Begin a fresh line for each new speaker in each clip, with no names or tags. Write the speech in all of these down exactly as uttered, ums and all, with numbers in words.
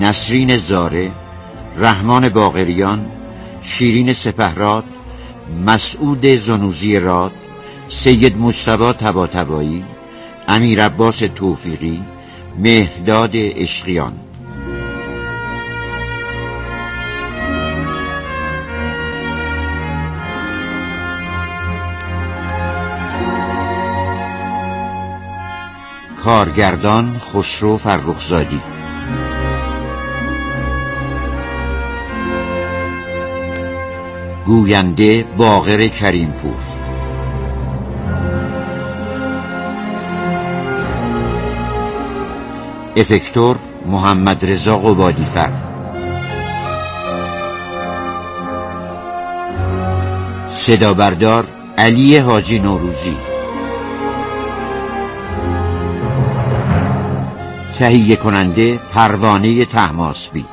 نسرین زاره، رحمان باقریان، شیرین سپهراد، مسعود زنوزی راد، سید مجتبی طباطبایی، امیر عباس توفیقی، مهرداد عشقیان. کارگردان خسرو فرخزادی. گوینده باقر کریمپور. افکتور محمد رضا قبادی‌فر. صدا بردار علی حاجی نوروزی. تهیه کننده پروانه طهماسبی.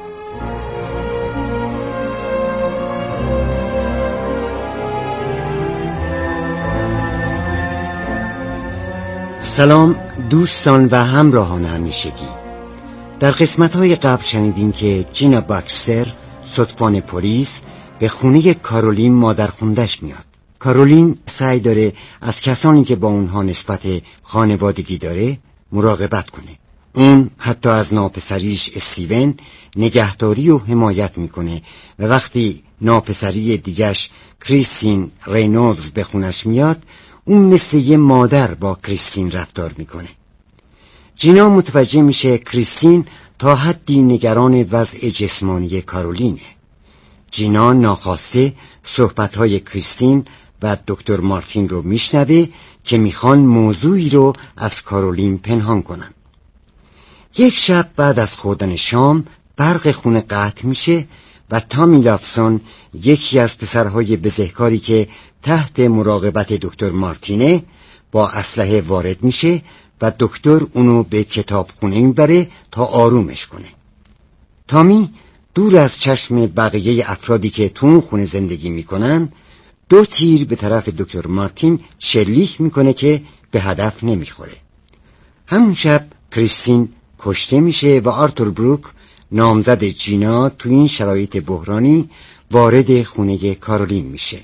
سلام دوستان و همراهان همیشگی. در قسمت‌های قبل شنیدیم که جینا باکستر صدفان پلیس به خونه کارولین مادرخوندش میاد. کارولین سعی داره از کسانی که با اونها نسبت خانوادگی داره مراقبت کنه. اون حتی از ناپسریش استیون نگهداری و حمایت میکنه و وقتی ناپسری دیگش کریستین رینولدز به خونش میاد، اون مثل یه مادر با کریستین رفتار میکنه. جینا متوجه میشه کریستین تا حدی نگران وضع جسمانی کارولینه. جینا ناخواسته صحبتهای کریستین و دکتر مارتین رو میشنوه که میخوان موضوعی رو از کارولین پنهان کنن. یک شب بعد از خوردن شام برق خونه قطع میشه و تامی لافسون، یکی از پسرهای بزهکاری که تحت مراقبت دکتر مارتینه، با اسلحه وارد میشه و دکتر اونو به کتابخونه میبره تا آرومش کنه. تامی دور از چشم بقیه افرادی که تو اون خونه زندگی میکنن دو تیر به طرف دکتر مارتین شلیک میکنه که به هدف نمیخوره. همون شب کریستین کشته میشه و آرتور بروک، نامزد جینا، تو این شرایط بحرانی وارد خونه کارولین میشه.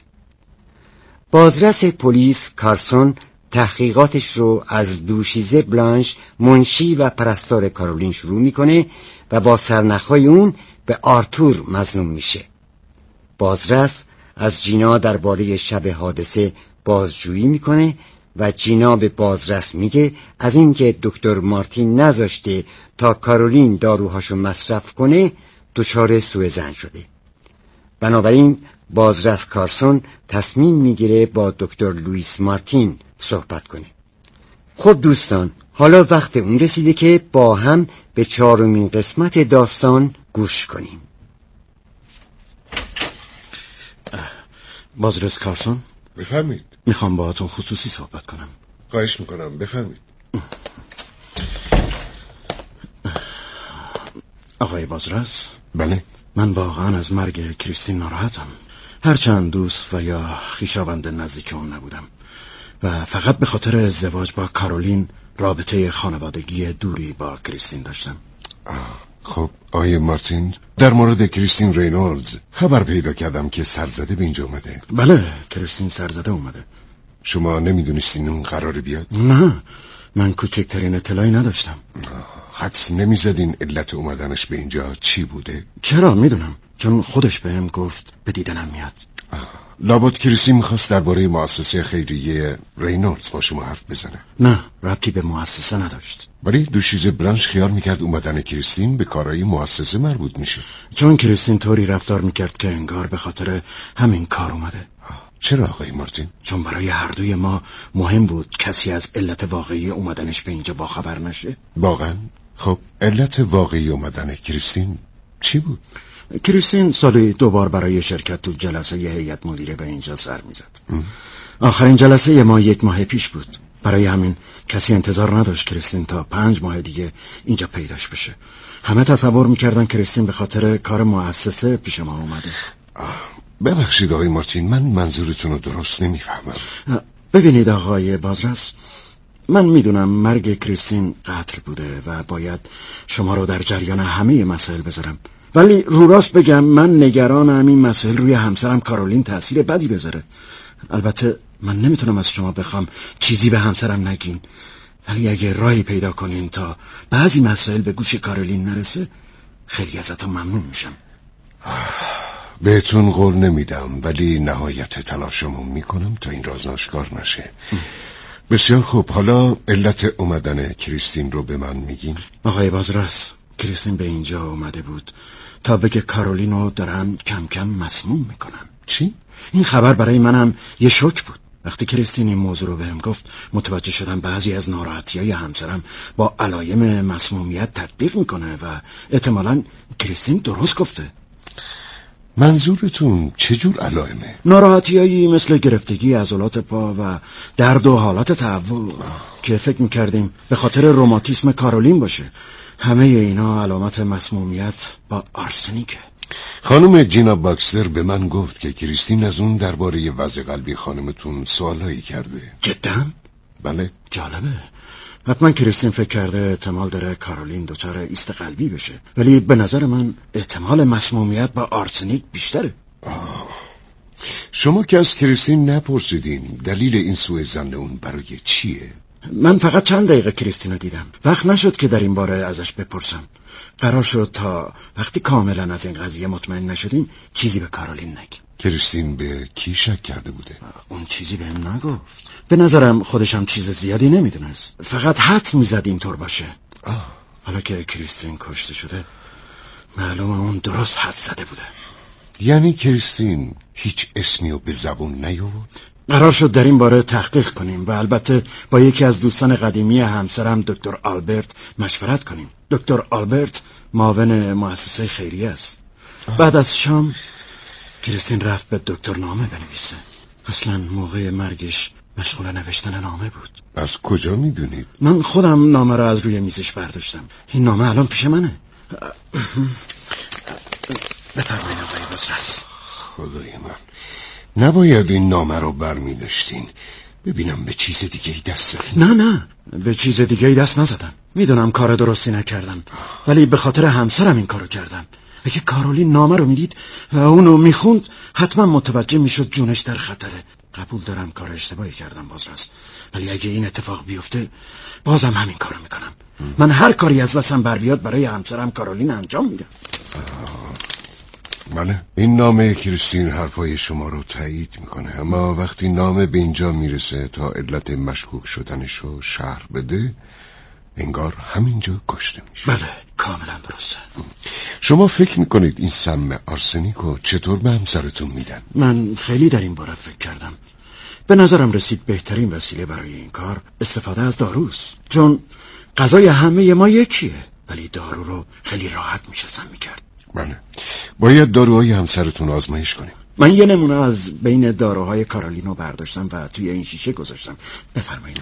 بازرس پلیس کارسون تحقیقاتش رو از دوشیزه بلانش، منشی و پرستار کارولین شروع میکنه و با سرنخهای اون به آرتور مظنون میشه. بازرس از جینا درباره شب حادثه بازجویی میکنه و جینا به بازرس میگه از اینکه دکتر مارتین نذاشته تا کارولین داروهاشو مصرف کنه دچار سوء ظن شده. بنابراین بازرس کارسون تصمیم میگیره با دکتر لوئیس مارتین صحبت کنه. خب دوستان، حالا وقت اون رسیده که با هم به چهارمین قسمت داستان گوش کنیم.
بازرس کارسون،
بفرمید.
میخوام باهاتون خصوصی صحبت کنم.
خواهش میکنم، بفرمید.
آقای بازرس.
بله.
من واقعا از مرگ کریستین ناراحتم، هرچند دوست و یا خویشاوند نزدیک اون نبودم و فقط به خاطر ازدواج با کارولین رابطه خانوادگی دوری با کریستین داشتم.
خب آقای مارتین، در مورد کریستین رینولدز خبر پیدا کردم که سرزده به اینجا اومده.
بله، کریستین سرزده اومده.
شما نمیدونستین اون قراره بیاد؟
نه، من کوچکترین اطلاعی نداشتم.
حدس نمیزدین علت اومدنش به اینجا چی بوده؟
چرا؟ میدونم، چون خودش بهم گفت به دیدنم میاد.
لابد کریستین میخواست درباره مؤسسه خیریه رینولدز با شما حرف بزنه.
نه، ربطی به مؤسسه نداشت.
ولی دوشیزه برانش خیال میکرد اومدن کریستین به کارهای مؤسسه مربوط میشه،
چون کریستین طوری رفتار میکرد که انگار به خاطر همین کار اومده.
چرا آقای مارتین؟
چون برای هر دوی ما مهم بود کسی از علت واقعی اومدنش به اینجا باخبر نشه.
واقعا؟ خب علت واقعی اومدن کریستین چی بود؟
کریستین سالی دوبار برای شرکت تو جلسه ی هیئت مدیره به اینجا سر میزد. آخرین جلسه ما یک ماه پیش بود. برای همین کسی انتظار نداشت کریستین تا پنج ماه دیگه اینجا پیداش بشه. همه تصور میکردن کریستین به خاطر کار مؤسسه پیش ما اومده.
ببخشید آقای مارتین، من منظورتون رو درست نمیفهمم.
ببینید آقای بازرس، من میدونم مرگ کریستین قتل بوده و باید شما رو در جریان همه مسائل بذارم، ولی رو راست بگم من نگرانم این مسائل روی همسرم کارولین تأثیر بدی بذاره. البته من نمیتونم از شما بخوام چیزی به همسرم نگین، ولی اگه راهی پیدا کنین تا بعضی مسائل به گوش کارولین نرسه خیلی ازتون ممنون میشم.
بهتون قول نمیدم، ولی نهایت تلاشمو میکنم تا این راز آشکار نشه. بسیار خوب، حالا علت اومدن کریستین رو به من میگین؟
آقای بازرس، کریستین به اینجا اومده بود تا بگه کارولینو دارن کم کم مسموم میکنن.
چی؟
این خبر برای منم یه شوک بود. وقتی کریستین این موضوع رو بهم گفت متوجه شدم بعضی از ناراحتی‌های همسرم با علائم مسمومیت تطبیق میکنه و احتمالاً کریستین درست گفته.
منظورتون چجور علائمه؟
ناراحتی‌هایی مثل گرفتگی عضلات پا و درد و حالت تهوع که فکر میکردیم به خاطر روماتیسم کارولین باشه. همه اینا علامت مسمومیت با آرسنیکه.
خانم جینا باکستر به من گفت که کریستین از اون درباره وضع قلبی خانمتون سوالایی کرده.
جدا؟
بله.
جالبه. حتما کریستین فکر کرده احتمال داره کارولین دچار ایست قلبی بشه، ولی به نظر من احتمال مسمومیت با آرسنیک بیشتره.
آه. شما که از کریستین نپرسیدین دلیل این سوء ظن اون برای چیه؟
من فقط چند دقیقه کریستینو دیدم، وقت نشد که در این باره ازش بپرسم. قرار شد تا وقتی کاملا از این قضیه مطمئن نشدیم چیزی به کارولین نگیم.
کریستین به کی شک کرده بوده؟
اون چیزی بهم نگفت. به نظرم خودش هم چیز زیادی نمیدونست، فقط حدس میزد اینطور باشه.
آه.
حالا که کریستین کشته شده معلومه اون درست حدس زده بوده.
یعنی کریستین هیچ اسمی رو به زبون نیاورد؟
قرار شد در این باره تحقیق کنیم و البته با یکی از دوستان قدیمی همسرم دکتر آلبرت مشورت کنیم. دکتر آلبرت معاون مؤسسه خیریه است. آه. بعد از شام کریستین رفت به دکتر نامه بنویسه. اصلا موقع مرگش مشغول نوشتن نامه بود.
از کجا میدونید؟
من خودم نامه را از روی میزش برداشتم. این نامه الان پیش منه. بفرمایید آقای بازرس.
خدای من، نباید این نامه رو برمی داشتین. ببینم به چیز دیگه ای دست زدین.
نه نه، به چیز دیگه ای دست نزدم. میدونم کار درستی نکردم، ولی به خاطر همسرم این کارو کردم. اگه کارولین نامه رو میدید و اونو میخوند حتما متوجه میشد جونش در خطره. قبول دارم کار اشتباهی کردم بازرس، ولی اگه این اتفاق بیفته بازم همین کارو میکنم. من هر کاری از دستم بر بیاد برای همسرم کارولین انجام میدم.
بله، این نامه کریستین حرفای شما رو تایید میکنه، اما وقتی نامه به اینجا میرسه تا علت مشکوک شدنش رو شرح بده انگار همینجا کشته میشه.
بله، کاملا درسته.
شما فکر میکنید این سم آرسنیک رو چطور به همسرتون میدن؟
من خیلی در این باره فکر کردم. به نظرم رسید بهترین وسیله برای این کار استفاده از داروست، چون غذای همه ما یکیه، ولی دارو رو خیلی راحت میشه سم میکرد.
بله، باید داروهای همسرتون آزمایش کنیم.
من یه نمونه از بین داروهای کارولینو برداشتم و توی این شیشه گذاشتم. بفرمایید.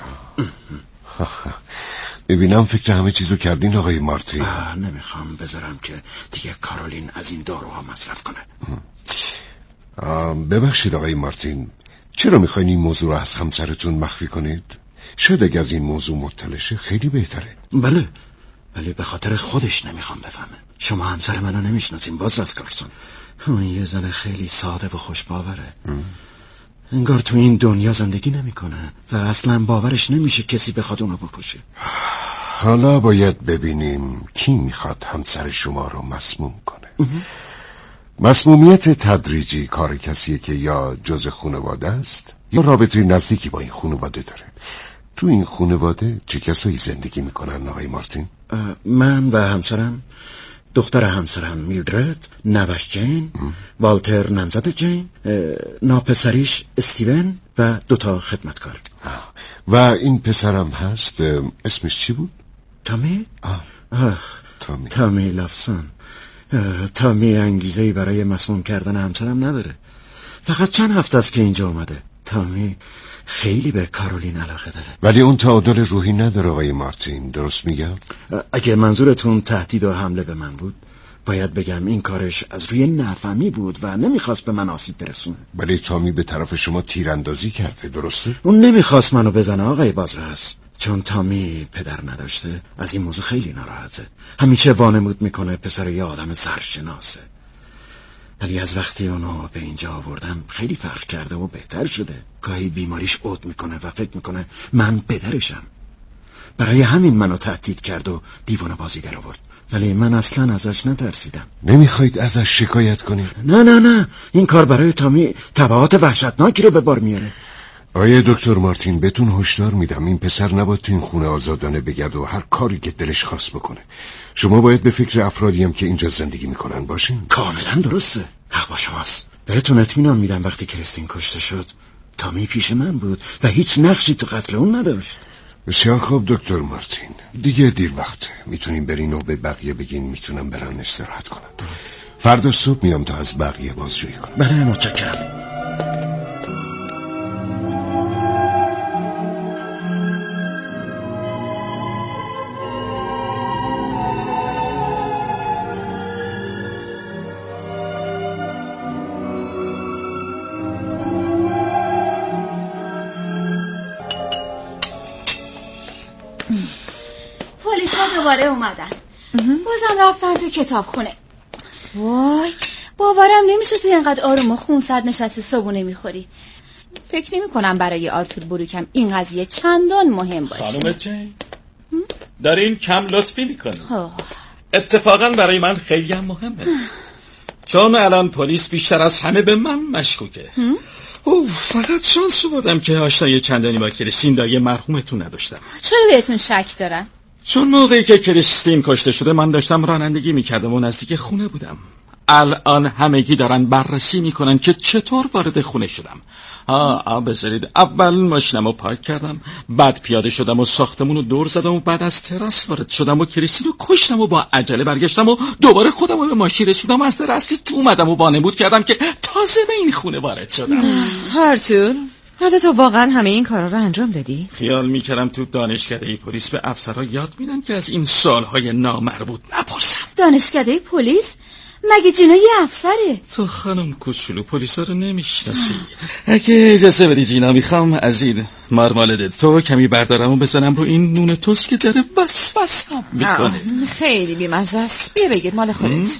ببینم فکر همه چیزو کردین آقای مارتین.
نمیخوام بذارم که دیگه کارولین از این داروها مصرف کنه.
ببخشید آقای مارتین، چرا میخواین این موضوع رو از همسرتون مخفی کنید؟ شاید اگه از این موضوع مطلع شه خیلی بهتره.
بله، ولی به خاطر خودش نمیخوام بفهمه. شما همسر منو نمیشناسین بازرس کارسون. اون یه زن خیلی ساده و خوشباوره. انگار تو این دنیا زندگی نمیکنه و اصلا باورش نمیشه کسی بخواد اونو بکشه.
حالا باید ببینیم کی میخواد همسر شما رو مسموم کنه. مسمومیت تدریجی کار کسیه که یا جز خانواده است یا رابطه نزدیکی با این خانواده داره. تو این خانواده چه کسایی زندگی میکنن آقای مارتین؟
من و همسرم، دختر همسرم میلدرد، نوش جین، والتر نمزد جین، ناپسریش استیون و دوتا خدمتکار.
و این پسرم هست، اسمش چی بود؟
تامی؟
آه.
آه.
تامی
تامی لافسون. تامی انگیزه‌ای برای مسموم کردن همسرم نداره. فقط چند هفته است که اینجا اومده. تامی خیلی به کارولین علاقه داره.
ولی اون تعادل روحی نداره آقای مارتین، درست میگم؟
اگه منظورتون تهدید و حمله به من بود باید بگم این کارش از روی نفهمی بود و نمیخواست به من آسیب برسونه.
ولی تامی به طرف شما تیراندازی کرده، درسته؟
اون نمیخواست منو بزنه آقای بازرس، چون تامی پدر نداشته از این موضوع خیلی ناراحته. همیشه وانمود میکنه پسر یه آدم سرشناسه، ولی از وقتی اونو به اینجا آوردم خیلی فرق کرده و بهتر شده. گاهی بیماریش عود میکنه و فکر میکنه من پدرشم. برای همین منو تهدید کرد و دیوانه بازی در آورد، ولی من اصلا ازش نترسیدم.
نمیخواید ازش شکایت کنید؟
نه نه نه، این کار برای تامی تبعات وحشتناکی رو به بار میاره.
آیه دکتر مارتین، بهتون هشدار میدم این پسر نباید تو این خونه آزادانه بگرد و هر کاری که دلش خواست بکنه. شما باید به فکر افرادی هم که اینجا زندگی میکنن باشین.
کاملا درسته، حق با شماست. بهتون اطمینان میدم وقتی کریستین کشته شد تامی پیش من بود و هیچ نقشی تو قتل اون نداشت.
بسیار خوب دکتر مارتین، دیگه دیر وقته، میتونیم برین و به بقیه بگین میتونم برن استراحت کنن. فردا صبح میام تا از بقیه بازجویی کنم.
بله متشکرم.
پلیس ها دوباره اومدن. بازم رفتن تو کتابخونه. وای باورم نمیشه تو اینقدر آروم و خونسرد نشستی صبحونه میخوری. فکر نمی کنم برای آرتور بروکم این قضیه چندان مهم باشه.
خانم جین دارین کم لطفی میکنی. اتفاقا برای من خیلی هم مهمه، چون الان پلیس بیشتر از همه به من مشکوکه. اوه فقط شانس بودم که آشنایی چندانی با کریستین دایی مرحومتون نداشتم.
چرا بهتون شک دارن؟
چون موقعی که کریستین کشته شده من داشتم رانندگی میکردم و نزدیک خونه بودم. الان همگی دارن بررسی میکنن که چطور وارد خونه شدم. آه آه بذارید اول ماشینمو پارک کردم، بعد پیاده شدم و ساختمونو دور زدم و بعد از تراس وارد شدم و کریستین رو کشتم و با عجله برگشتم و دوباره خودم رو به ماشین رسوندم و از در اصلی تو اومدم و وانمود کردم که تازه به این خونه وارد شدم.
آرتور حالا تو واقعا همه این کارا رو انجام دادی؟
خیال میکردم تو دانشکده پلیس به افسرها یاد میدن که از این سوالهای نامربوط نپرسن.
دانشکده پلیس؟ مگه جینا یه افسره؟
تو خانم کوچولو پلیسا رو نمیشناسی. اگه اجازه بدی جینا، میخوام از این مارمالد تو کمی بردارم و بزنم رو این نون توست که داره وسوسم میکنه.
خیلی بیمزه است، بیا بگیر مال خودت.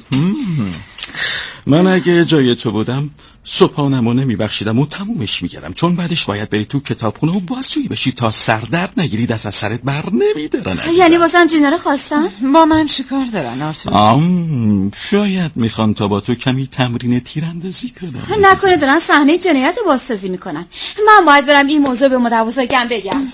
من اگه جای تو بودم صبحانمو نمیبخشیدم و تمومش میکردم، چون بعدش باید بری تو کتابخونه و بازجویی بشی تا سردرد نگیرید از سرت بر نمیدارن.
یعنی واسم جینا رو خواستن؟
با من چی کار دارن آرتور؟
آم شاید میخوان تا با تو کمی تمرین تیراندازی کنن.
نکنه دارن صحنه جنایت رو بازسازی میکنن. من باید برم این موضوع به متوسطم بگم.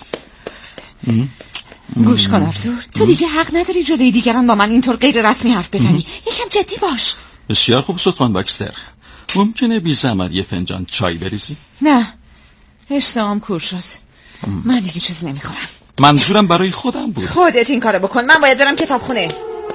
گوش کن آرتور، تو دیگه حق نداری جلوی دیگران با من اینطور غیر رسمی حرف بزنی. یکم جدی باش.
بسیار خوب سلطان باکستر، ممکنه بی زحمت یه فنجان چای بریزی؟
نه اشتهام کور شد، من دیگه چیز نمیخورم.
منظورم برای خودم بود.
خودت این کارو بکن، من باید برم کتابخونه.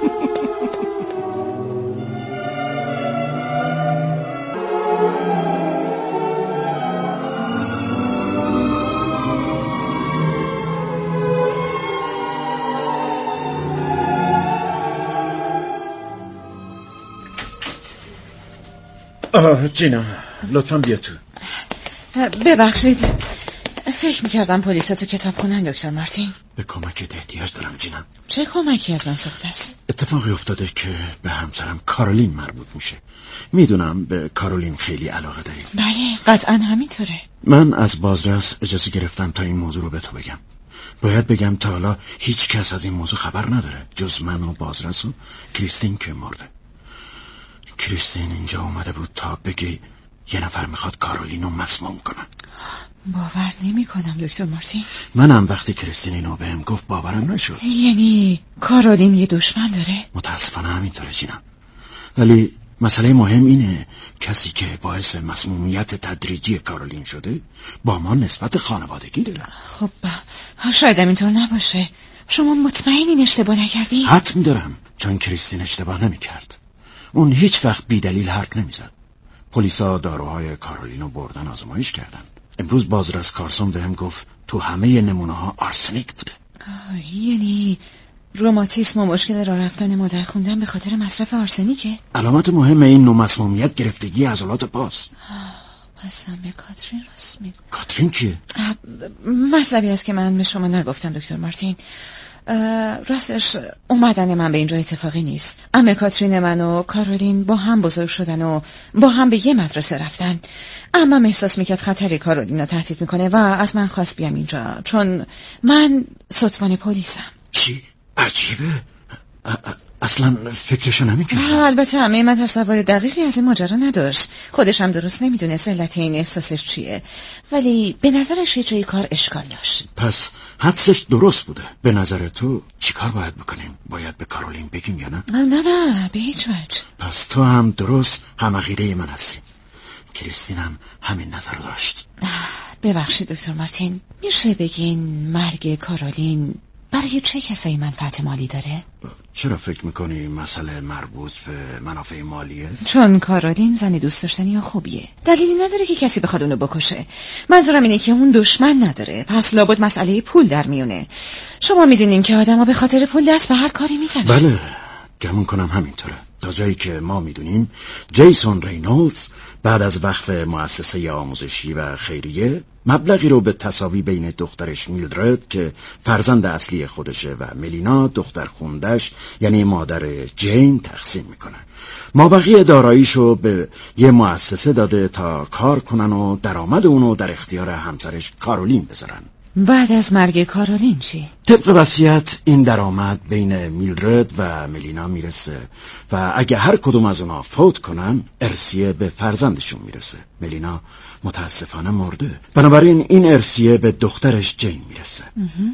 آه جینا لطفا بیا تو.
ببخشید فکر میکردم پلیس تو کتاب خونن دکتر مارتین.
به کمکت احتیاج دارم جینا.
چه کمکی از من ساخته است؟
اتفاقی افتاده که به همسرم کارولین مربوط میشه. میدونم به کارولین خیلی علاقه داری.
بله قطعا همینطوره.
من از بازرس اجازه گرفتم تا این موضوع رو به تو بگم. باید بگم تا حالا هیچ کس از این موضوع خبر نداره جز من و بازرس و کریستین که مرده. کریستین اینجا اومده بود تا بگه یه نفر میخواد کارولینو مسموم کنن.
باور نمی کنم دکتر مارتین.
منم وقتی کریستین اینو بهم گفت باورم نشد.
یعنی کارولین یه دشمن داره؟
متاسفانه همینطوره جینا، ولی مسئله مهم اینه کسی که باعث مسمومیت تدریجی کارولین شده با ما نسبت خانوادگی داره.
خب شاید اینطور نباشه. شما مطمئنین اشتباه نکردین؟
حتم دارم، چون کریستین اشتباه نمیکرد. اون هیچ وقت بی دلیل حرف نمیزد. پلیسا داروهای کارولینو بردن آزمایش کردن. امروز بازرس کارسون بهم گفت تو همه نمونه ها آرسنیک بوده.
یعنی روماتیسم و مشکل راه رفتن مادر خوندن به خاطر مصرف آرسنیکه؟
علامت مهم این نوع مسمومیت گرفتگی عضلات پاست.
هستم به کاترین راست میگم.
کاترین کیه؟
مطلبی است که من به شما نگفتم دکتر مارتین. راستش اومدن من به اینجا اتفاقی نیست. عمه کاترین من و کارولین با هم بزرگ شدن و با هم به یه مدرسه رفتن. عمم احساس میکرد خطری کارولین رو تهدید میکنه و از من خواست بیام اینجا چون من ستوان پلیسم.
چی؟ عجیبه. اصلا فکرشو نمیکنم.
البته عمه من تصور دقیقی از این ماجرا نداشت. خودش هم درست نمیدونه علت این احساسش چیه، ولی به نظرش یه جایی کار اشکال داشت.
پس حدسش درست بوده. به نظر تو چی کار باید بکنیم؟ باید به کارولین بگیم یا نه؟
نه نه به هیچ وجه.
پس تو هم درست هم عقیده من هستی. کریستین هم همین نظر داشت.
ببخشید دکتر مارتین، میشه بگین مرگ کارولین برای چه کسایی منفعت مالی داره؟
چرا فکر میکنی مسئله مربوط به منافع مالیه؟
چون کارولین زن دوست داشتنی و خوبیه. دلیلی نداره که کسی بخواد اونو بکشه. منظورم اینه که اون دشمن نداره. پس لابد مسئله پول در میونه. شما میدونین که آدما به خاطر پول دست به هر کاری میزنن.
بله، گمون کنم همینطوره. تا جایی که ما میدونیم جیسون رینولدز بعد از وقف مؤسسه آموزشی و خیریه مبلغی رو به تساوی بین دخترش میلدرد که فرزند اصلی خودشه و ملینا دختر خوندش یعنی مادر جین تقسیم میکنه. مابقی داراییشو به یه مؤسسه داده تا کار کنن و درآمد اونو در اختیار همسرش کارولین بذارن.
بعد از مرگ کارولین چی؟
طبق وصیت این درآمد بین میلدرد و ملینا میرسه و اگه هر کدوم از اونا فوت کنن ارثیه به فرزندشون میرسه. ملینا متاسفانه مرده، بنابراین این ارثیه به دخترش جین میرسه.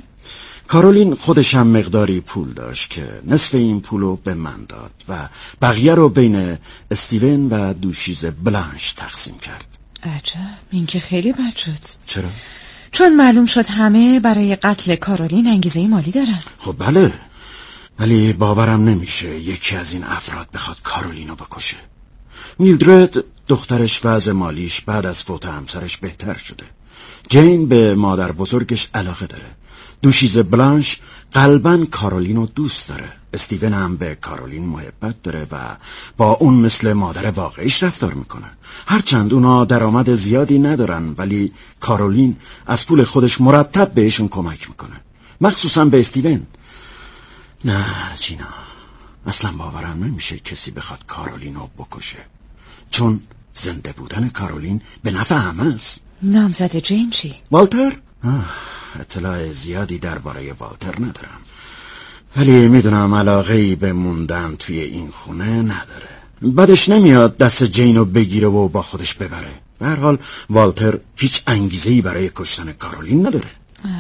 کارولین خودش هم مقداری پول داشت که نصف این پولو به من داد و بقیه رو بین استیون و دوشیز بلانش تقسیم کرد.
عجب، این که خیلی بد شد.
چرا؟
چون معلوم شد همه برای قتل کارولین انگیزه مالی دارن.
خب بله، ولی باورم نمیشه یکی از این افراد بخواد کارولینو بکشه. میلدرد دخترش وضع مالیش بعد از فوت همسرش بهتر شده. جین به مادر بزرگش علاقه داره. دوشیز بلانش قلباً کارولینو دوست داره. استیون هم به کارولین محبت داره و با اون مثل مادر واقعیش رفتار میکنه. هرچند اونا درآمد زیادی ندارن ولی کارولین از پول خودش مرتب بهشون کمک میکنه، مخصوصا به استیون. نه جینا، اصلا باورم نمیشه کسی بخواد کارولینو بکشه، چون زنده بودن کارولین به نفع همه است.
نامزد جین چی؟
والتر؟ اطلاع زیادی درباره والتر ندارم، ولی میدونم علاقه‌ای به موندن توی این خونه نداره. بعدش نمیاد دست جینو بگیره و با خودش ببره. به هر حال والتر هیچ انگیزه‌ای برای کشتن کارولین نداره.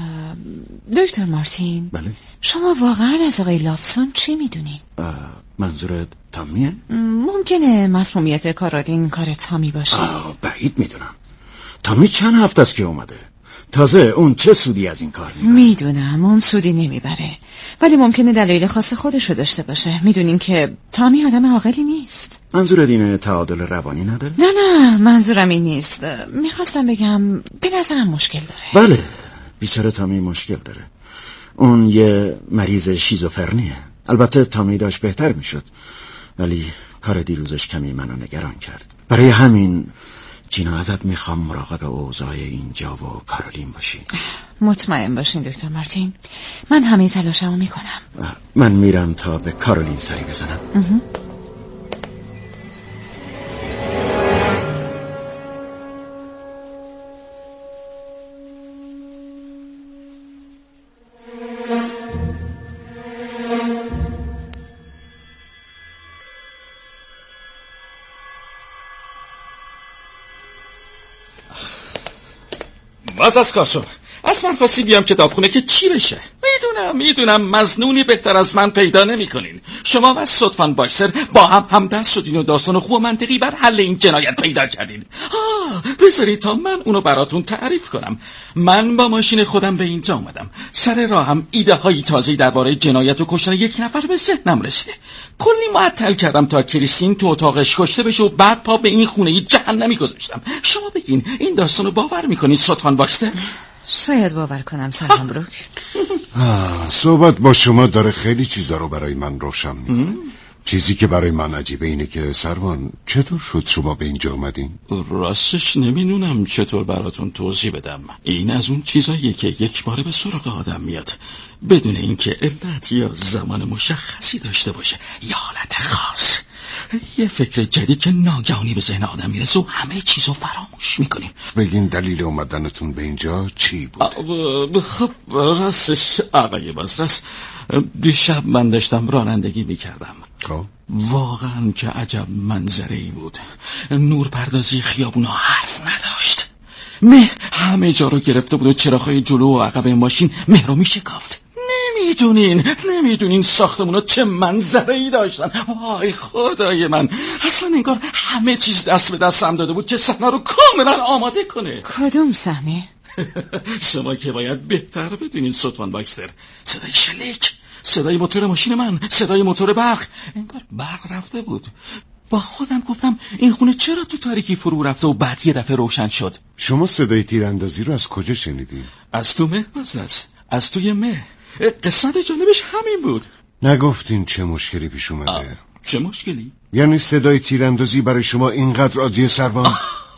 دکتر مارتین،
بله؟
شما واقعا از آقای لافسون چی میدونین؟
منظورت تامیه؟
ممکنه مسمومیت کارولین کار تامی باشه.
بعید میدونم. تامی چند هفته است که اومده. تازه اون چه سودی از این کار میبره؟
میدونم اون سودی نمیبره، ولی ممکنه دلایل خاص خودشو داشته باشه. میدونین که تامی آدم عاقلی نیست.
منظور دینه تعادل روانی نداره؟
نه نه منظورم این نیست. میخواستم بگم به نظرم مشکل داره.
بله، بیچاره تامی مشکل داره. اون یه مریض شیزوفرنیه. البته تامی داشت بهتر میشد، ولی کار دیروزش کمی منو نگران کرد. برای همین جینا ازت میخوام مراقب اوضاع اینجا و کارولین باشی.
مطمئن باشین دکتر مارتین، من همه تلاشمو میکنم.
من میرم تا به کارولین سری بزنم.
باز از کارشون از من خواستی بیام کتابخونه که چی بشه؟ میدونم میدونم مظنونی بهتر از من پیدا نمی کنین. شما و ستوان بایسر با هم همدست شدین و داستان خوب و منطقی بر حل این جنایت پیدا کردین. آه بذارید تا من اونو براتون تعریف کنم. من با ماشین خودم به اینجا اومدم. سر راهم ایده هایی تازه‌ای درباره جنایت و کشتن یک نفر به ذهنم رسیده. کلی معطل کردم تا کریستین تو اتاقش کشته بشه و بعد پا به این خونه جهنمی گذاشتم. شما بگین این داستانو باور میکنید ستوان بایسر؟
شاید باور کنم. سلام بروک.
صحبت با شما داره خیلی چیزا رو برای من روشن میکنه. چیزی که برای من عجیبه اینه که سروان چطور شد شما به اینجا اومدین؟
راستش نمیدونم چطور براتون توضیح بدم. این از اون چیزاییه که یک باره به سراغ آدم میاد بدون اینکه علت یا زمان مشخصی داشته باشه یا حالت خاص. یه فکر جدید که ناگهانی به ذهن آدم میرسه و همه چیزو فراموش میکنی.
بگین دلیل اومدنتون به اینجا چی بود؟
خب راستش آقای بازرس، دیشب من داشتم رانندگی میکردم.
خب
واقعا که عجب منظره‌ای بود. نورپردازی خیابونا حرف نداشت. مه همه جا رو گرفته بود و چراغ‌های جلو و عقب ماشین مه رو میشکافت. نمیدونین نمیدونین ساختمونا چه منظره‌ای داشتن. وای خدای من، اصلا انگار همه چیز دست به دستم داده بود که صحنه رو کاملا آماده کنه.
کدوم صحنه؟
شما که باید بهتر بدونین سوتفان باکستر. صدای شلیک، صدای موتور ماشین من، صدای موتور برق. انگار برق رفته بود. با خودم گفتم این خونه چرا تو تاریکی فرو رفته و بعد یه دفعه روشن شد.
شما صدای تیراندازی رو از کجا شنیدین؟
از تو مه بازرس، از توی مه. قسمت جالبش همین بود.
نگفتین چه مشکلی پیش اومده؟
چه مشکلی؟
یعنی صدای تیراندازی برای شما اینقدر عادیه سروان؟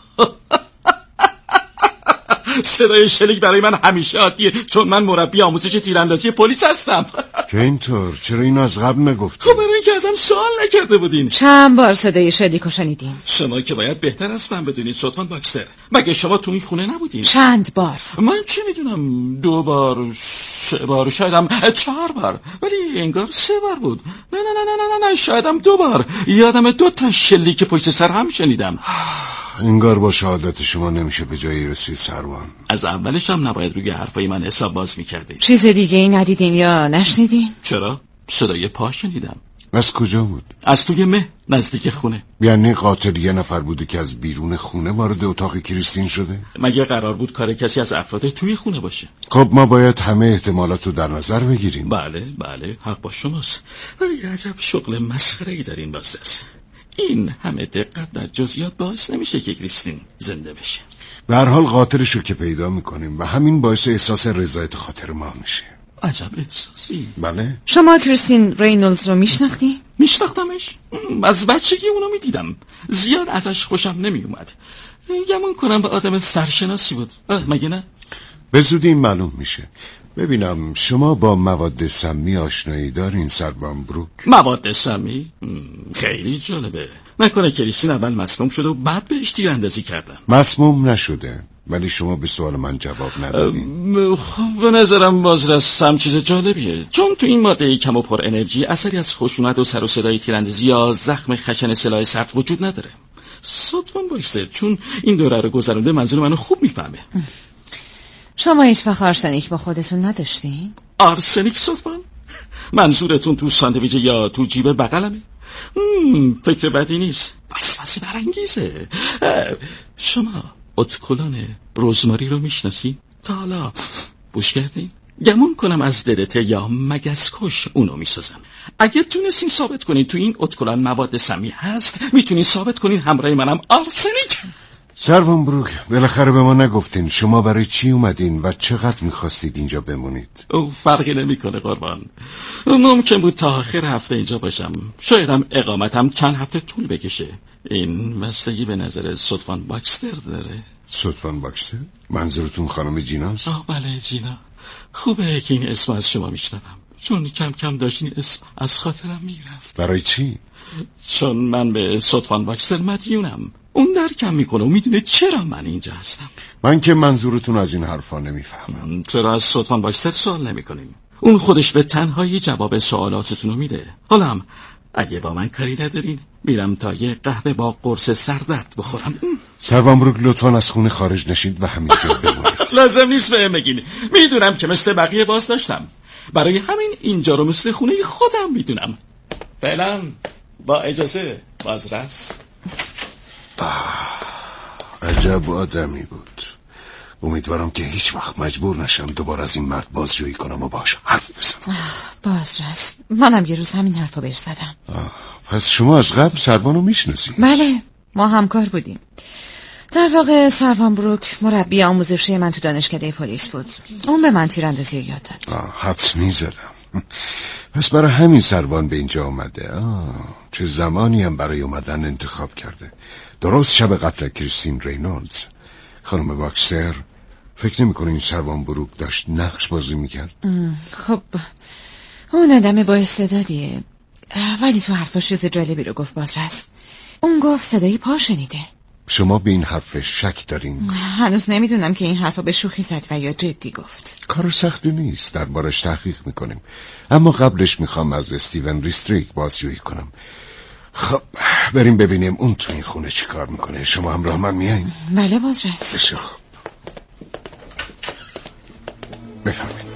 صدای شلیک برای من همیشه عادیه، چون من مربی آموزش تیراندازی پلیس هستم.
که اینطور؟ چرا اینو از قبل نگفتی؟
خب برای اینکه ازم سوال نکرده بودین.
چند بار صدای شلیکو شنیدین؟
شما که باید بهتر از من بدونید سوتفان باکستر. مگه شما تو این خونه نبودین؟
چند بار؟
من چه میدونم، دو بار، سه بار، شایدم چهار بار، ولی انگار سه بار بود. نه نه نه نه نه نه شایدم دو بار. یادم دو تا شلیک پشت سر هم شنیدم.
انگار با شهادت شما نمیشه به جایی رسید سروان.
از اولش هم نباید روی حرفای من حساب باز میکردین.
چیز دیگه ای ندیدین یا نشنیدین؟
چرا؟ صدای پا شنیدم.
از کجا بود؟
از توی مه، نزدیک خونه.
یعنی قاتل یه نفر بوده که از بیرون خونه وارد اتاق کریستین شده؟
مگه قرار بود کار کسی از افراد توی خونه باشه؟
خب ما باید همه احتمالات رو در نظر بگیریم.
بله بله حق با شماست، ولی عجب شغل مسخره‌ای در این بازده است. این همه دقت در جزئیات باعث نمیشه که کریستین زنده بشه.
به هر حال قاتلش رو که پیدا میکنیم و همین باعث احساس رضایت خاطر ما میشه.
عجب احساسی.
بله.
شما کریستین رینولدز رو میشناختی؟
میشناختمش، از بچگی اونو میدیدم. زیاد ازش خوشم نمیومد. گمون کنم به آدم سرشناسی بود، مگه نه؟
به زودی این معلوم میشه. ببینم شما با مواد سمی آشنایی دارین سروان بروک؟
مواد سمی؟ خیلی جالبه. نکنه کریستین اول مسموم شده و بعد بهش تیراندازی کردن؟
مسموم نشده، ولی شما به سوال من جواب ندادین.
خب به نظرم بازرس سم چیز جالبیه، چون تو این ماده کم و پر انرژی اثری از خشونت و سر و صدای تیراندازی یا زخم خشن سلاح سرد وجود نداره. سوتفان باکستر چون این دوره رو گذرونده منظور منو خوب میفهمه.
شما هیچ وقت آرسنیک با خودتون نداشتین؟
آرسنیک سوتفان؟ منظورتون تو ساندویچ یا تو جیب بغلمه؟ فکر بدی نیست، وسوسه برانگیزه. شما اتکلان رزماری رو میشناسین؟ تا حالا بوش کردین؟ گمون کنم از ددته یا مگس کش اونو میسازن. اگه تونستین ثابت کنین تو این اتکلان مواد سمی هست، میتونین ثابت کنین همراه منم آرسنیک.
سروان بروک بالاخره به ما نگفتین شما برای چی اومدین و چقدر میخواستید اینجا بمونید؟
او فرقی نمیکنه قربان. ممکن بود تا آخر هفته اینجا باشم، شایدم اقامتم چند هفته طول بکشه. این بستگی به نظر سوتفان باکستر داره.
سوتفان باکستر؟ منظورتون خانم جیناست؟
آه بله جینا. خوبه که این اسم از شما میشنوم، چون کم کم داشت این اسم از خاطرم میرفت.
برای چی؟
چون من به سوتفان باکستر مدیونم. اون درکم میکنه و میدونه چرا من اینجا هستم.
من که منظورتون از این حرفا نمیفهمم.
چرا از سوتفان باکستر سوال نمیکنیم؟ اون خودش به تنهایی جواب سوالاتتون رو میده. حالا هم اگه با من کاری ندارین میرم تا یه قهوه با قرص سردرد بخورم.
سروان بروک لطفاً از خونه خارج نشید و همینجا بمونید.
لازم نیست بهم بگین، میدونم که مثل بقیه باز داشتم، برای همین اینجا رو مثل خونه خودم میدونم. فعلا با اجازه بازرس.
عجب آدمی بود. امیدوارم که هیچ وقت مجبور نشم دوباره از این مرد بازجویی کنم و باش حرف بزنم.
بازرس منم یه روز همین حرفو بهش زدم.
پس شما از قبل سروانو میشناسید؟
بله ما همکار بودیم. در واقع سروان بروک مربی آموزشی من تو دانشکده پلیس بود. اون به من تیراندازی یاد داد.
حدس میزدم. پس برای همین سروان به اینجا آمده. آه، چه زمانی هم برای اومدن انتخاب کرده. درست شب قتل کریستین رینولدز. خانم باکستر، فکر نمی کنه این سروان بروک داشت نقش بازی میکرد؟
خب اون آدم با استعدادیه، ولی تو حرفاش چیز جالبی رو گفت بازرس. اون گفت صدای پا شنیده.
شما به این حرفش شک دارین؟
هنوز نمیدونم که این حرفا به شوخی زد و یا جدی گفت.
کار سختی نیست، دربارش تحقیق میکنیم. اما قبلش میخوام از استیون ریستریک بازجویی کنم. خب بریم ببینیم اون تو این خونه چی کار میکنه. شما همراه من میایین؟
بله بازرس.
بسیار خوب، بفرمایید.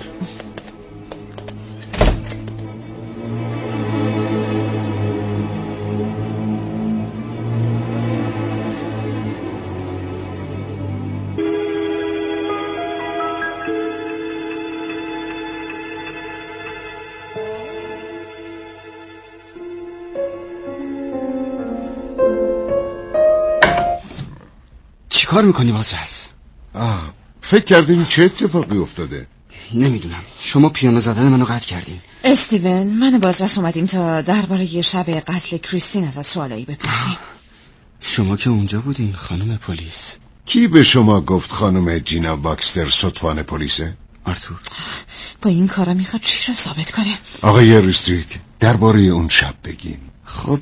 چی کار میکنی بازرس؟
آه، فکر کردین چه اتفاقی افتاده؟
نمیدونم، شما پیانو زدن منو قطع کردین.
استیون، من و بازرس اومدیم تا درباره شب قتل کریستین ازت سوالایی بپرسیم.
شما که اونجا بودین خانم پلیس.
کی به شما گفت خانم جینا باکستر صدفان پلیسه؟
آرتور.
با این کارا میخواد چی رو ثابت کنه؟
آقای ریستریک، درباره اون شب بگین.
خب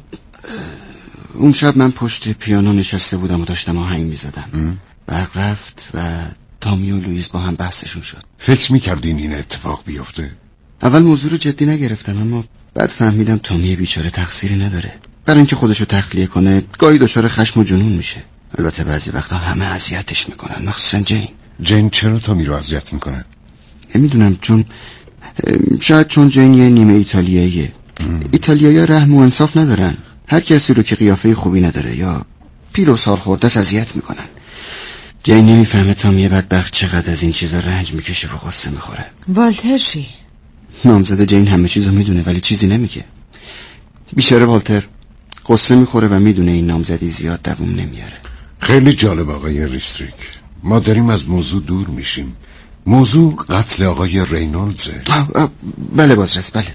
اون شب من پشت پیانو نشسته بودم و داشتم آهنگ میزدم. برق رفت و تامی و لوئیس با هم بحثشون شد.
فکر میکردین این اتفاق بیفته؟
اول موضوع رو جدی نگرفتم، اما بعد فهمیدم تامی بیچاره تقصیری نداره. برای اینکه خودشو تخلیه کنه گاهی دچار خشم و جنون میشه. البته بعضی وقتا همه اذیتش میکنن، مخصوصا جین.
جین چرا تامی رو اذیت میکنه؟
نمیدونم، چون شاید چون جین یه نیمه ایتالیاییه. ایتالیایی‌ها رحم و انصاف ندارن. هر کسی رو که قیافه خوبی نداره یا پیر و سال خورده است اذیت میکنن. جین نمیفهمه تامی بدبخت چقدر از این چیزا رنج میکشه و قصه میخوره.
والتر چی؟
نامزد جین همه چیزو میدونه ولی چیزی نمیگه. بیچاره والتر قصه میخوره و میدونه این نامزدی زیاد دووم نمیاره.
خیلی جالب آقای ریستریک. ما داریم از موضوع دور میشیم. موضوع قتل آقای رینولدزه.
آه آه بله بازرس، بله.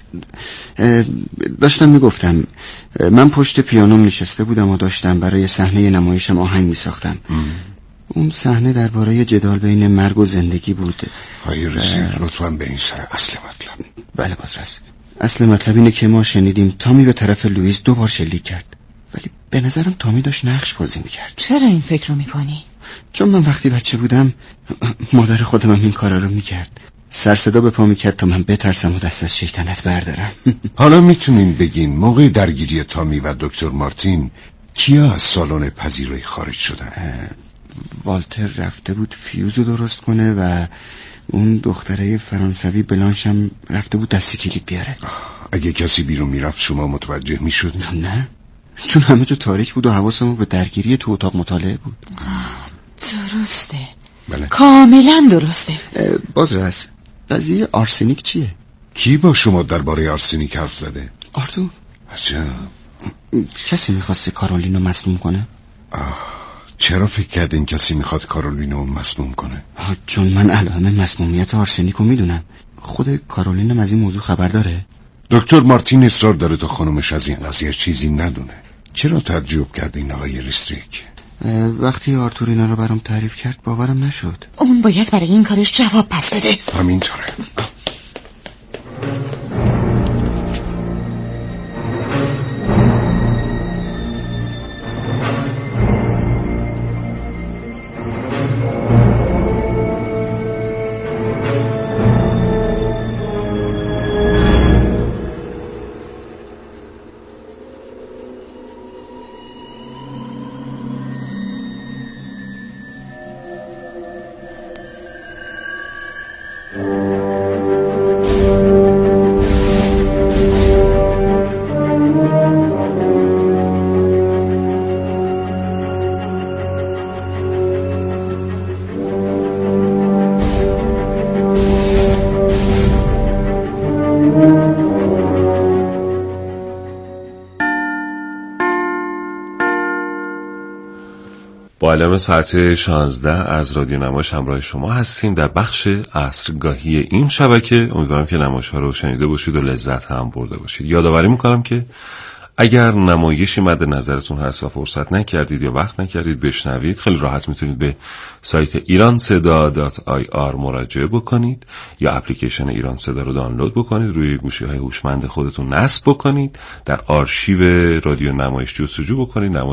داشتم میگفتم من پشت پیانوم نشسته بودم و داشتم برای صحنه نمایشم آهنگ میساختم. اون صحنه درباره جدال بین مرگ و زندگی بود.
آقای ریستریک لطفاً برین سر اصل مطلب.
بله بازرس، اصل مطلب اینه که ما شنیدیم تامی به طرف لوئیس دو بار شلیک کرد، ولی به نظرم تامی داشت نقش بازی میکرد.
چرا این فکر رو میکنی؟
چون من وقتی بچه بودم مادر خودم هم این کارا رو میکرد. سر صدا به پا میکرد تا من بترسم و دست از شیطنت بردارم.
حالا میتونین بگین موقع درگیری تامی و دکتر مارتین کیا از سالن پذیرایی خارج شدن؟
والتر رفته بود فیوزو درست کنه و اون دختره فرانسوی بلانش هم رفته بود دستی کلید بیاره.
اگه کسی بیرون میرفت شما متوجه میشدین؟
نه، چون همه جا تاریک بود و حواسمون به درگیری تو اتاق مطالعه بود.
درسته.
بله.
کاملا درسته.
بازرس، قضیه آرسنیک چیه؟
کی با شما درباره آرسنیک حرف زده؟
آرتور.
عجب.
کسی میخواسته کارولینو مسموم کنه؟
آه. چرا فکر کردین کسی میخواد کارولینو مسموم کنه؟
چون من علائم مسمومیت آرسنیکو میدونم. خود کارولین هم از این موضوع خبر داره؟
دکتر مارتین اصرار داره تا خانمش از این قضیه چیزی ندونه. چرا تعجب کردین آقای ریستریک؟
وقتی آرتور اینا رو برام تعریف کرد باورم نشد.
اون باید برای این کارش جواب پس بده.
همینطوره.
با علم ساعت شانزده از رادیو نمایش همراه شما هستیم در بخش عصرگاهی این شبکه. امیدوارم که نمایش ها رو شنیده باشید و لذت هم برده باشید. یادآوری میکنم که اگر نمایشی مد نظرتون هست و فرصت نکردید یا وقت نکردید بشنوید، خیلی راحت میتونید به سایت ایران صدا دات آی آر مراجعه بکنید یا اپلیکیشن ایران صدا رو دانلود بکنید، روی گوشی‌های هوشمند خودتون نصب بکنید، در آرشیو رادیو نمایش جستجو بکنید.